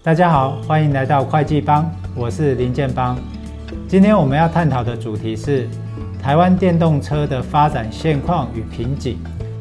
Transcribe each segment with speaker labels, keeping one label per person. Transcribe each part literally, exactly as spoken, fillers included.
Speaker 1: 大家好，欢迎来到会计帮，我是林建邦。今天我们要探讨的主题是台湾电动车的发展现况与瓶颈。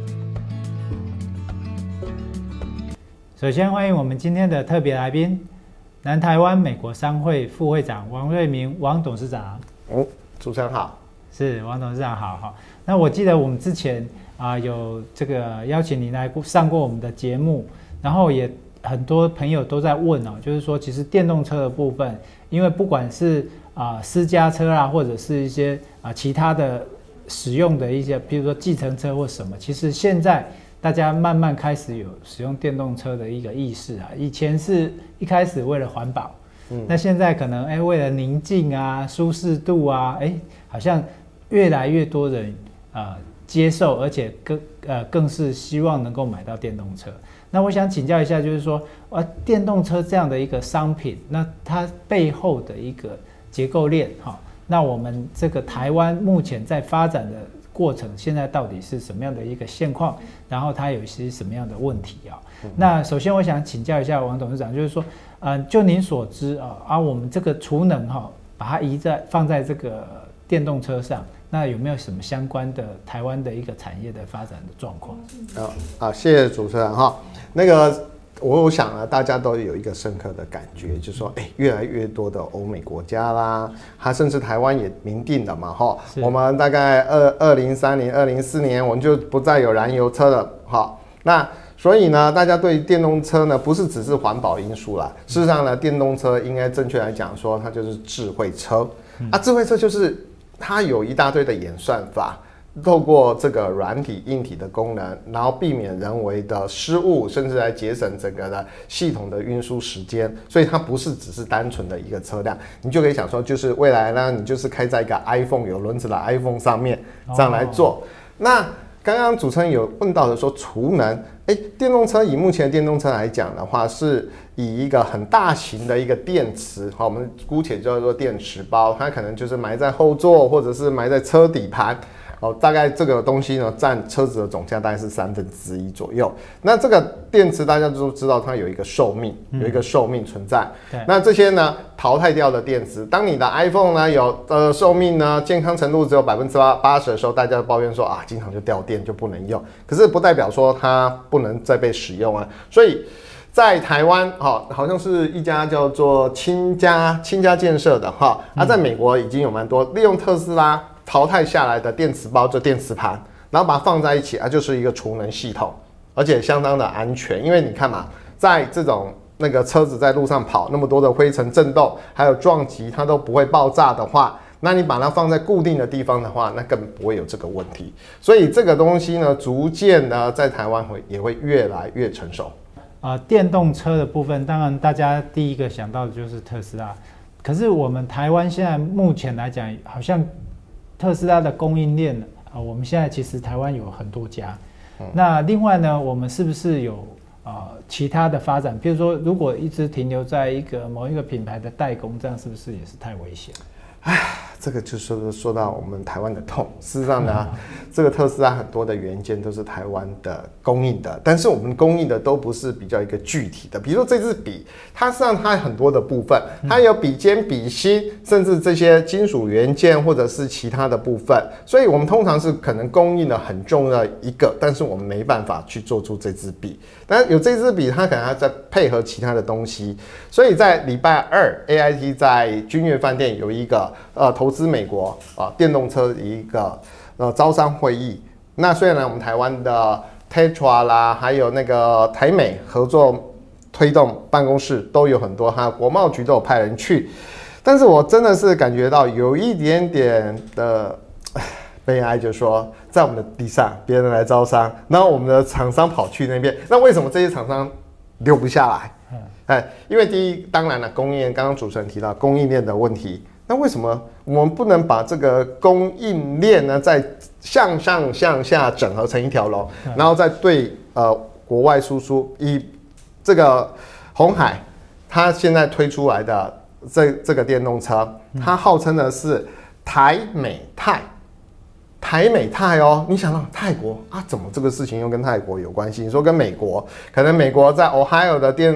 Speaker 1: 首先欢迎我们今天的特别来宾，南台湾美国商会副会长王瑞明王董事长。
Speaker 2: 哦，主持人好。
Speaker 1: 是王董事长好哈。那我记得我们之前啊、呃、有这个邀请您来上过我们的节目，然后也很多朋友都在问哦，就是说其实电动车的部分，因为不管是啊、呃、私家车啦，或者是一些啊、呃、其他的使用的一些，比如说计程车或什么，其实现在大家慢慢开始有使用电动车的一个意识啊。以前是一开始为了环保，嗯，那现在可能哎为了宁静啊、舒适度啊，哎好像越来越多人呃接受，而且更呃更是希望能够买到电动车。那我想请教一下，就是说，呃，电动车这样的一个商品，那它背后的一个结构链，哈，那我们这个台湾目前在发展的过程，现在到底是什么样的一个现况？然后它有一些什么样的问题啊？嗯、那首先我想请教一下王董事长，就是说，呃，就您所知啊，啊，我们这个储能哈，把它移在放在这个电动车上。那有没有什么相关的台湾的一个产业的发展的状况？
Speaker 2: 啊啊，谢谢主持人哈。那个，我想啊，大家都有一个深刻的感觉，就是说，哎，越来越多的欧美国家啦，它甚至台湾也明定了嘛哈。我们大概二二零三年、二零四年，我们就不再有燃油车了哈。那所以呢，大家对电动车呢，不是只是环保因素啦，事实上呢，电动车应该正确来讲说，它就是智慧车、嗯、啊，智慧车就是。它有一大堆的演算法，透过这个软体、硬体的功能，然后避免人为的失误，甚至来节省整个的系统的运输时间。所以它不是只是单纯的一个车辆，你就可以想说，就是未来呢，你就是开在一个 iPhone 有轮子的 iPhone 上面这样来做。哦、那刚刚主持人有问到的说储能，哎，电动车以目前的电动车来讲的话，是以一个很大型的一个电池，好，我们姑且叫做电池包，它可能就是埋在后座或者是埋在车底盘，哦，大概这个东西呢占车子的总价大概是三分之一左右。那这个电池大家都知道它有一个寿命，有一个寿命存在。嗯、那这些呢淘汰掉的电池，当你的 iPhone 呢有呃寿命呢健康程度只有百分之八十的时候，大家抱怨说啊经常就掉电就不能用，可是不代表说它不能再被使用啊，所以。在台湾，哈，好像是一家叫做清家清家建设的哈，啊，在美国已经有蛮多利用特斯拉淘汰下来的电池包，就电池盘，然后把它放在一起啊，就是一个储能系统，而且相当的安全，因为你看嘛，在这种那个车子在路上跑，那么多的灰尘震动，还有撞击，它都不会爆炸的话，那你把它放在固定的地方的话，那根本不会有这个问题。所以这个东西呢，逐渐呢，在台湾会也会越来越成熟。
Speaker 1: 呃，电动车的部分，当然大家第一个想到的就是特斯拉。可是我们台湾现在目前来讲，好像特斯拉的供应链啊、呃，我们现在其实台湾有很多家。嗯、那另外呢，我们是不是有呃其他的发展？比如说，如果一直停留在一个某一个品牌的代工，这样是不是也是太危险？
Speaker 2: 唉，这个就说说到我们台湾的痛。事实上呢，这个特斯拉很多的元件都是台湾的供应的，但是我们供应的都不是比较一个具体的。比如说这支笔，它实际上它很多的部分，它有笔尖、笔芯，甚至这些金属元件或者是其他的部分。所以我们通常是可能供应了很重要的一个，但是我们没办法去做出这支笔。但有这支笔，它可能要再配合其他的东西。所以在礼拜二 ，A I T 在君悦饭店有一个。呃，投资美国啊、呃、电动车的一个呃招商会议。那虽然我们台湾的 Tetra 啦，还有那个台美合作推动办公室都有很多，还有国贸局都有派人去。但是我真的是感觉到有一点点的悲哀，就是说在我们的地上别人来招商，然后我们的厂商跑去那边，那为什么这些厂商留不下来？哎，因为第一，当然了，供应链刚刚主持人提到供应链的问题。那为什么我们不能把这个供应链呢，再向上向下整合成一条龙，然后再对呃国外输出？以这个鸿海，它现在推出来的这这个电动车，它号称的是台美泰，台美泰哦，你想到泰国啊，怎么这个事情又跟泰国有关系？你说跟美国，可能美国在 Ohio 的电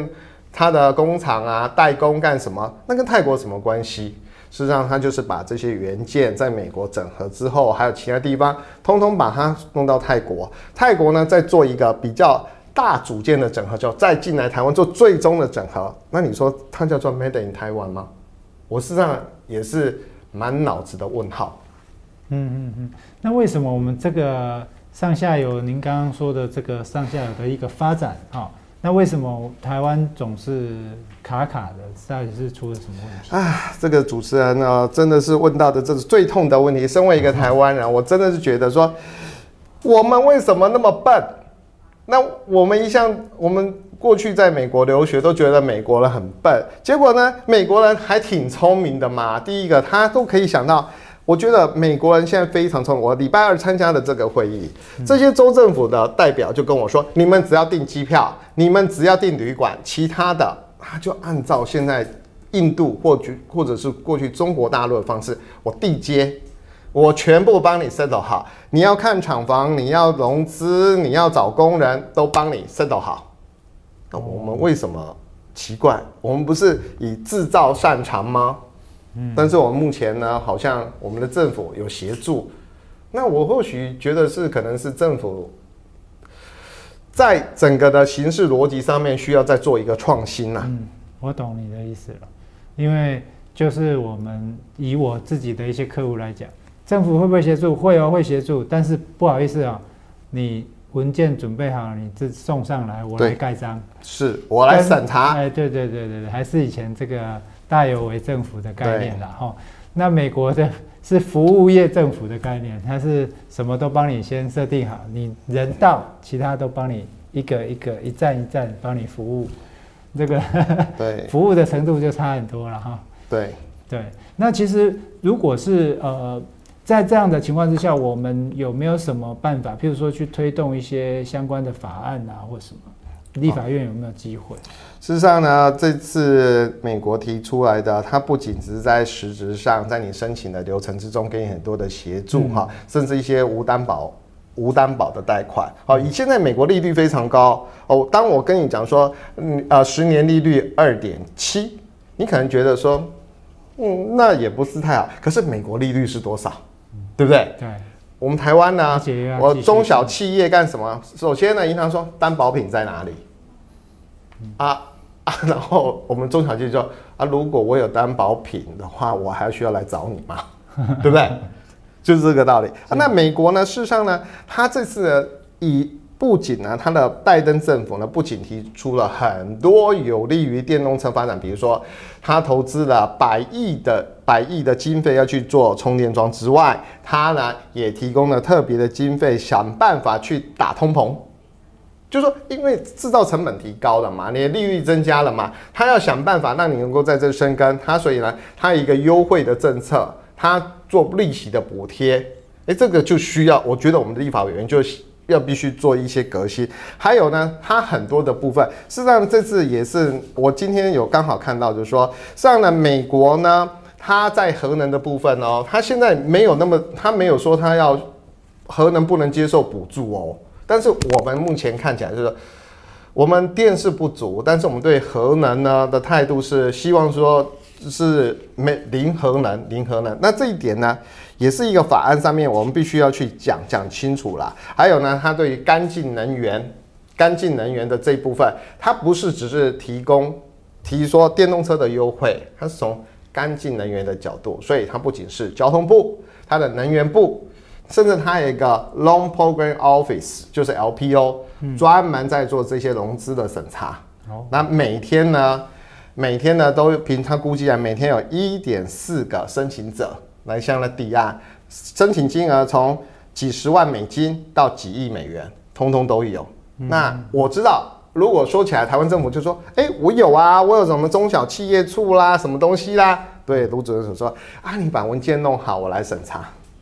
Speaker 2: 它的工厂啊、代工干什么？那跟泰国有什么关系？事实上，它就是把这些元件在美国整合之后，还有其他地方，通通把它弄到泰国。泰国呢，再做一个比较大组件的整合，就再进来台湾做最终的整合。那你说它叫做 Made in Taiwan 吗？我事实上也是满脑子的问号。
Speaker 1: 嗯嗯嗯。那为什么我们这个上下游，您刚刚说的这个上下游的一个发展啊、哦？那为什么台湾总是卡卡的？到底是出了什么问题？
Speaker 2: 啊，这个主持人呢，真的是问到的这是最痛的问题。身为一个台湾人，我真的是觉得说，我们为什么那么笨？那我们一向，我们过去在美国留学，都觉得美国人很笨。结果呢，美国人还挺聪明的嘛。第一个，他都可以想到。我觉得美国人现在非常聪明。我礼拜二参加的这个会议，这些州政府的代表就跟我说：“你们只要订机票，你们只要订旅馆，其他的他就按照现在印度或或者是过去中国大陆的方式，我地接，我全部帮你 settle 好。你要看厂房，你要融资，你要找工人，都帮你 settle 好。那我们为什么奇怪？我们不是以制造擅长吗？”但是我们目前呢，好像我们的政府有协助，那我或许觉得是可能是政府在整个的形式逻辑上面需要再做一个创新啊。
Speaker 1: 嗯，我懂你的意思了，因为就是我们以我自己的一些客户来讲，政府会不会协助？会哦，会协助，但是不好意思啊、哦，你文件准备好，你这送上来，我来盖章，
Speaker 2: 是我来审查。
Speaker 1: 哎，对对对对对，还是以前这个。大有为政府的概念啦，哈，那美国的是服务业政府的概念，它是什么都帮你先设定好，你人到，其他都帮你一个一个一站一站帮你服务，这个
Speaker 2: 对
Speaker 1: 服务的程度就差很多了哈。
Speaker 2: 对
Speaker 1: 对，那其实如果是呃在这样的情况之下，我们有没有什么办法，譬如说去推动一些相关的法案啊，或什么？立法院有没有机会？
Speaker 2: 事实上呢，这次美国提出来的，它不仅只是在实质上，在你申请的流程之中给你很多的协助哈、嗯，甚至一些无担保、无担保的贷款。好，以现在美国利率非常高哦，当我跟你讲说，嗯呃，十年利率二点七，你可能觉得说，嗯，那也不是太好。可是美国利率是多少？对不对？
Speaker 1: 对。
Speaker 2: 我们台湾呢，我中小企业干什么？首先呢，银行说担保品在哪里？啊啊，然后我们中小企业说啊，如果我有担保品的话，我还需要来找你吗？对不对？就是这个道理。啊、那美国呢，事实上呢，他这次呢以不仅呢，他的拜登政府呢，不仅提出了很多有利于电动车发展，比如说他投资了百亿的百亿的经费要去做充电桩之外，他呢也提供了特别的经费，想办法去打通膨。就是说，因为制造成本提高了嘛，你的利率增加了嘛，他要想办法让你能够在这生根，他所以呢，他有一个优惠的政策，他做利息的补贴，哎，这个就需要，我觉得我们的立法委员就要必须做一些革新。还有呢，它很多的部分，事实上这次也是我今天有刚好看到，就是说，实际上呢，美国呢，它在核能的部分哦，它现在没有那么，它没有说它要核能不能接受补助哦。但是我们目前看起来就是，我们电是不足，但是我们对核能呢的态度是希望说是没零核能，零核能。那这一点呢，也是一个法案上面我们必须要去讲讲清楚啦。还有呢，它对于干净能源、干净能源的这一部分，它不是只是提供提说电动车的优惠，它是从干净能源的角度，所以它不仅是交通部、它的能源部。甚至它有一个 Loan Program Office， 就是 L P O，、嗯、专门在做这些融资的审查。哦、那每天呢，每天呢都凭他估计啊，每天有 一点四 个申请者来向他抵押，申请金额从几十万美金到几亿美元，通通都有。嗯、那我知道，如果说起来，台湾政府就说：“哎、欸，我有啊，我有什么中小企业处啦，什么东西啦。”对，卢主任所说啊，你把文件弄好，我来审查。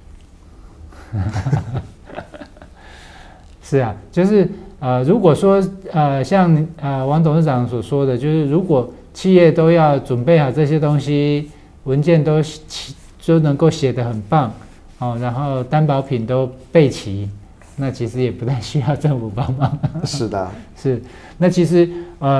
Speaker 1: 是啊，就是呃，如果说呃，像呃王董事长所说的，就是如果企业都要准备好这些东西，文件都都能够写得很棒哦，然后担保品都备齐，那其实也不太需要政府帮忙。
Speaker 2: 是的，
Speaker 1: 是。那其实呃，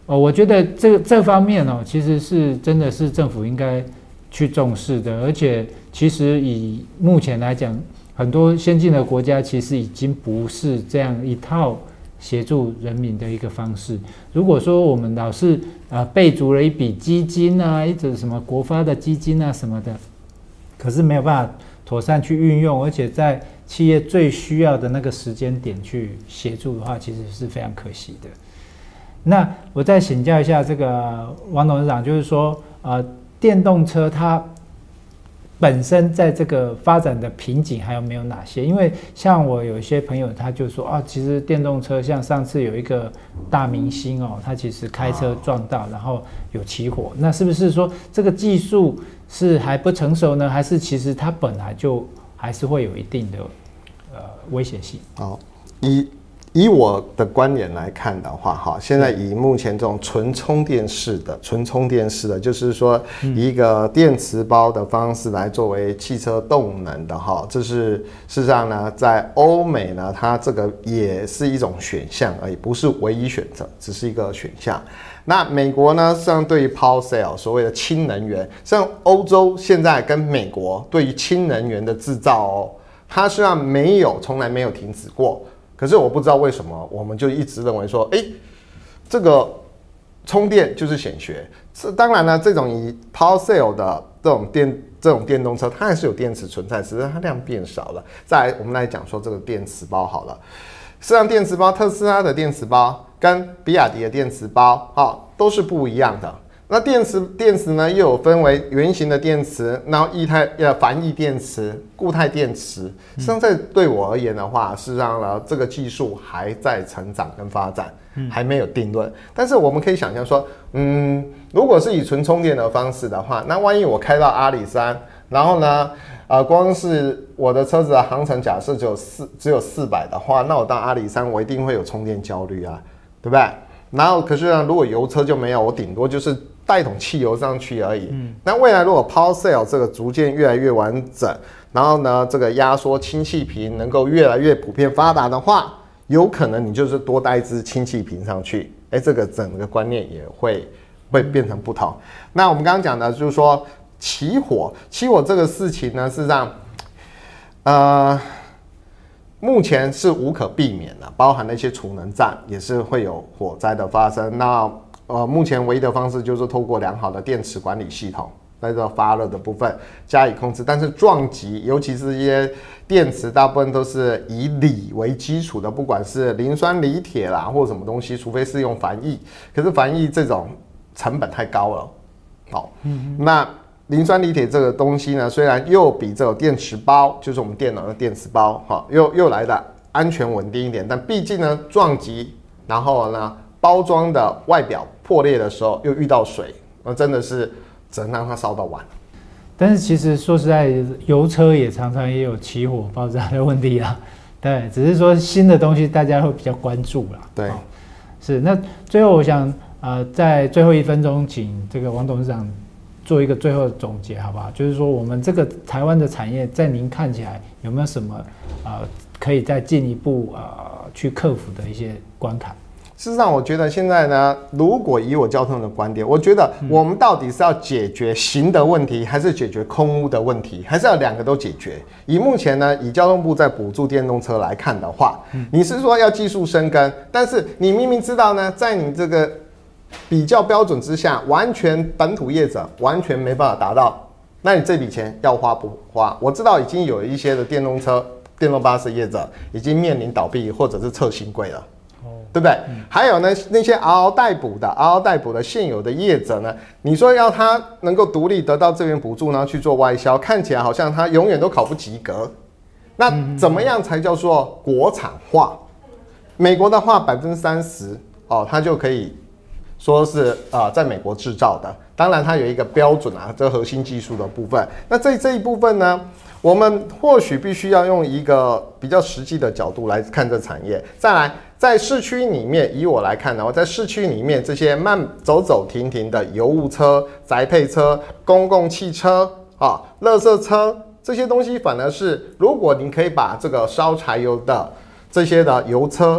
Speaker 1: 呃，我觉得这这方面哦，其实是真的是政府应该去重视的，而且其实以目前来讲，很多先进的国家其实已经不是这样一套协助人民的一个方式。如果说我们老是呃备足了一笔基金啊，一直什么国发的基金啊什么的，可是没有办法妥善去运用，而且在企业最需要的那个时间点去协助的话，其实是非常可惜的。那我再请教一下这个王董事长，就是说，呃，电动车它本身在这个发展的瓶颈还有没有哪些？因为像我有一些朋友，他就说啊，其实电动车像上次有一个大明星哦，他其实开车撞到，然后有起火，那是不是说这个技术是还不成熟呢？还是其实它本来就还是会有一定的呃危险性？
Speaker 2: 好，一。以我的观点来看的话，哈，现在以目前这种纯充电式的、纯充电式的，就是说以一个电池包的方式来作为汽车动能的，哈，这是事实上呢，在欧美呢，它这个也是一种选项而已，不是唯一选择，只是一个选项。那美国呢，实际上对于 Power Cell 所谓的氢能源，像欧洲现在跟美国对于氢能源的制造哦，它实际上没有，从来没有停止过。可是我不知道为什么，我们就一直认为说，哎，这个充电就是显学。这当然呢，这种以 Power Cell 的这种电这种电动车，它还是有电池存在，只是它量变少了。再来，我们来讲说这个电池包好了。实际上，电池包，特斯拉的电池包跟比亚迪的电池包啊，都是不一样的。那电池电池呢，又有分为圆形的电池，然后液态呃繁易电池、固态电池。实际上，在对我而言的话，事实上呢，这个技术还在成长跟发展，还没有定论。但是我们可以想象说，嗯，如果是以纯充电的方式的话，那万一我开到阿里山，然后呢，呃，光是我的车子的航程假设只有四只有四百的话，那我到阿里山我一定会有充电焦虑啊，对不对？然后可是呢，如果油车就没有，我顶多就是带一桶汽油上去而已。嗯，那未来如果 Power Cell 这个逐渐越来越完整，然后呢，这个压缩氢气瓶能够越来越普遍发达的话，有可能你就是多带一支氢气瓶上去，哎，这个整个观念也会会变成不同。那我们刚刚讲的就是说起火，起火这个事情呢，事实上，呃。目前是无可避免的，包含那些储能站也是会有火灾的发生。那呃，目前唯一的方式就是透过良好的电池管理系统，在这发热的部分加以控制。但是撞击，尤其是一些电池，大部分都是以锂为基础的，不管是磷酸锂铁啦或什么东西，除非是用钒铢。可是钒铢这种成本太高了，好，嗯，那。磷酸锂铁这个东西呢，虽然又比这种电池包，就是我们电脑的电池包，哈，又又来的安全稳定一点，但毕竟呢，撞击，然后呢，包装的外表破裂的时候又遇到水，那真的是只能让它烧到完。
Speaker 1: 但是其实说实在，油车也常常也有起火爆炸的问题啊。对，只是说新的东西大家会比较关注啦。
Speaker 2: 对，
Speaker 1: 哦、是。那最后我想，呃，在最后一分钟，请这个王董事长做一个最后的总结，好不好？就是说，我们这个台湾的产业，在您看起来有没有什么呃可以再进一步呃去克服的一些关卡？
Speaker 2: 事实上，我觉得现在呢，如果以我交通的观点，我觉得我们到底是要解决行的问题，还是解决空污的问题，还是要两个都解决？以目前呢，以交通部在补助电动车来看的话，你是说要技术深耕，但是你明明知道呢，在你这个比较标准之下，完全本土业者完全没办法达到，那你这笔钱要花不花？我知道已经有一些的电动车、电动巴士业者已经面临倒闭或者是撤新贵了。对不对？嗯、还有呢，那些嗷嗷待哺的、嗷嗷待哺的现有的业者呢？你说要他能够独立得到这边补助，然后去做外销，看起来好像他永远都考不及格。那怎么样才叫做国产化？美国的话，百分之三十哦，它就可以说是啊、呃，在美国制造的。当然，它有一个标准啊，这核心技术的部分。那这这一部分呢？我们或许必须要用一个比较实际的角度来看这产业。再来，在市区里面，以我来看呢，在市区里面这些慢走走停停的油物车、宅配车、公共汽车啊、垃圾车这些东西，反而是如果你可以把这个烧柴油的这些的油车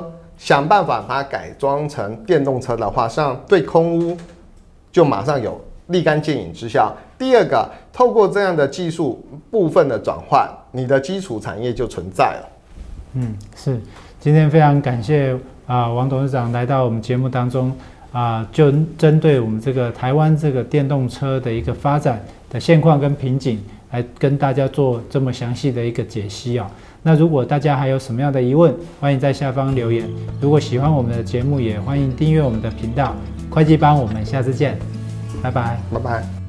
Speaker 2: 想办法把它改装成电动车的话，实际上对空污就马上有立竿见影之效。第二个，透过这样的技术部分的转换，你的基础产业就存在了。
Speaker 1: 嗯，是。今天非常感谢啊、呃、王董事长来到我们节目当中啊、呃，就针对我们这个台湾这个电动车的一个发展的现况跟瓶颈，来跟大家做这么详细的一个解析啊、哦。那如果大家还有什么样的疑问，欢迎在下方留言。如果喜欢我们的节目，也欢迎订阅我们的频道。会计帮，我们下次见，拜拜，
Speaker 2: 拜拜。